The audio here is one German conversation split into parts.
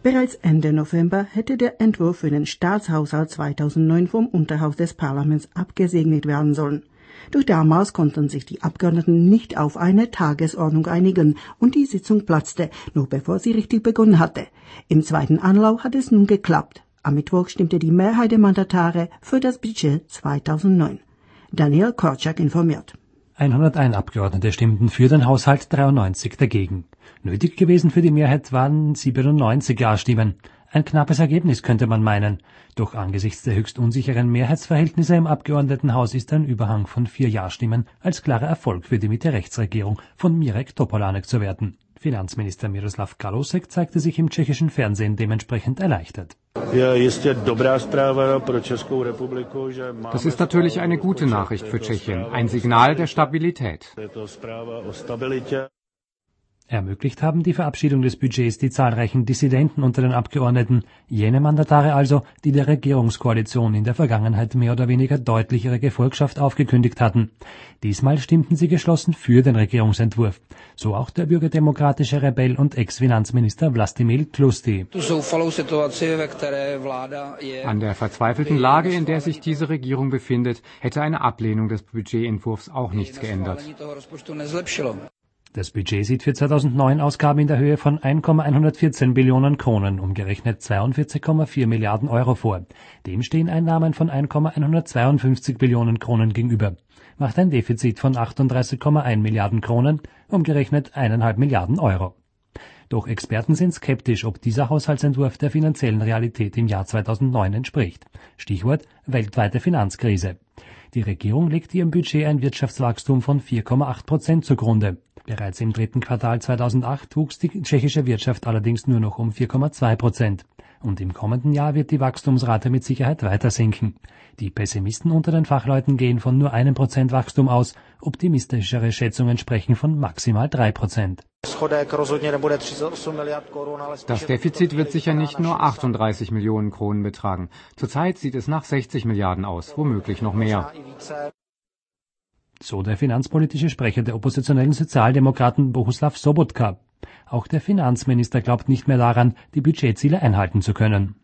Bereits Ende November hätte der Entwurf für den Staatshaushalt 2009 vom Unterhaus des Parlaments abgesegnet werden sollen. Doch damals konnten sich die Abgeordneten nicht auf eine Tagesordnung einigen und die Sitzung platzte, noch bevor sie richtig begonnen hatte. Im zweiten Anlauf hat es nun geklappt. Am Mittwoch stimmte die Mehrheit der Mandatare für das Budget 2009. Daniel Korczak informiert. 101 Abgeordnete stimmten für den Haushalt, 93 dagegen. Nötig gewesen für die Mehrheit waren 97 Ja-Stimmen. Ein knappes Ergebnis könnte man meinen. Doch angesichts der höchst unsicheren Mehrheitsverhältnisse im Abgeordnetenhaus ist ein Überhang von 4 Ja-Stimmen als klarer Erfolg für die Mitte-Rechts-Regierung von Mirek Topolánek zu werten. Finanzminister Miroslav Kalousek zeigte sich im tschechischen Fernsehen dementsprechend erleichtert. Das ist natürlich eine gute Nachricht für Tschechien, ein Signal der Stabilität. Ermöglicht haben die Verabschiedung des Budgets die zahlreichen Dissidenten unter den Abgeordneten, jene Mandatare also, die der Regierungskoalition in der Vergangenheit mehr oder weniger deutlich ihre Gefolgschaft aufgekündigt hatten. Diesmal stimmten sie geschlossen für den Regierungsentwurf. So auch der bürgerdemokratische Rebell und Ex-Finanzminister Vlastimil Tlustý. An der verzweifelten Lage, in der sich diese Regierung befindet, hätte eine Ablehnung des Budgetentwurfs auch nichts geändert. Das Budget sieht für 2009 Ausgaben in der Höhe von 1,114 Billionen Kronen, umgerechnet 42,4 Milliarden Euro vor. Dem stehen Einnahmen von 1,152 Billionen Kronen gegenüber. Macht ein Defizit von 38,1 Milliarden Kronen, umgerechnet 1,5 Milliarden Euro. Doch Experten sind skeptisch, ob dieser Haushaltsentwurf der finanziellen Realität im Jahr 2009 entspricht. Stichwort weltweite Finanzkrise. Die Regierung legt ihrem Budget ein Wirtschaftswachstum von 4,8% zugrunde. Bereits im dritten Quartal 2008 wuchs die tschechische Wirtschaft allerdings nur noch um 4,2%. Und im kommenden Jahr wird die Wachstumsrate mit Sicherheit weiter sinken. Die Pessimisten unter den Fachleuten gehen von nur 1% Wachstum aus, optimistischere Schätzungen sprechen von maximal 3%. Das Defizit wird sicher nicht nur 38 Millionen Kronen betragen. Zurzeit sieht es nach 60 Milliarden aus, womöglich noch mehr. So der finanzpolitische Sprecher der oppositionellen Sozialdemokraten Bohuslav Sobotka. Auch der Finanzminister glaubt nicht mehr daran, die Budgetziele einhalten zu können.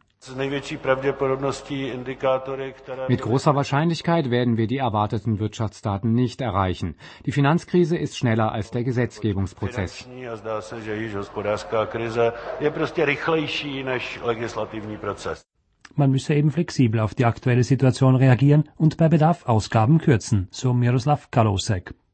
Mit großer Wahrscheinlichkeit werden wir die erwarteten Wirtschaftsdaten nicht erreichen. Die Finanzkrise ist schneller als der Gesetzgebungsprozess. Man müsse eben flexibel auf die aktuelle Situation reagieren und bei Bedarf Ausgaben kürzen, so Miroslav Kalousek.